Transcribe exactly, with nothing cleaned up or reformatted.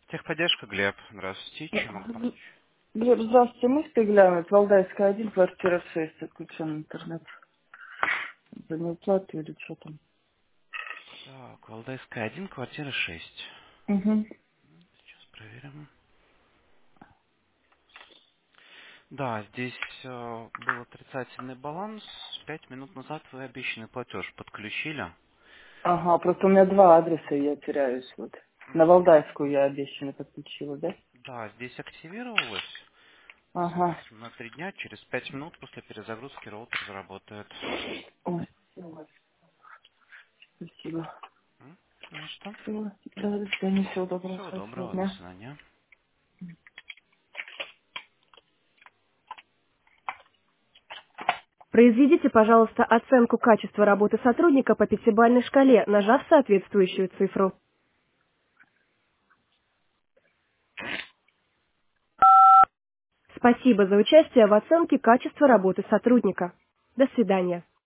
Техподдержка, Глеб. Здравствуйте. Чем могу помочь? Глеб, здравствуйте. Можете глянуть? Валдайская один, квартира шесть, отключен интернет. За неуплату или что там? Так, Валдайская один, квартира шесть. Угу. Сейчас проверим. Да, здесь э, был отрицательный баланс. Пять минут назад вы обещанный платеж подключили. Ага, просто у меня два адреса, и я теряюсь. Вот. На Мгм. Валдайскую я обещанно подключила, да? Да, здесь активировалось. Ага. Соответственно, на три дня, через пять минут после перезагрузки роутер заработает. Ой, ой, спасибо. М? Не за что. Всего, да, до свидания, всего доброго, Всего хорошего доброго, до дня. свидания. Произведите, пожалуйста, оценку качества работы сотрудника по пятибалльной шкале, нажав соответствующую цифру. Спасибо за участие в оценке качества работы сотрудника. До свидания.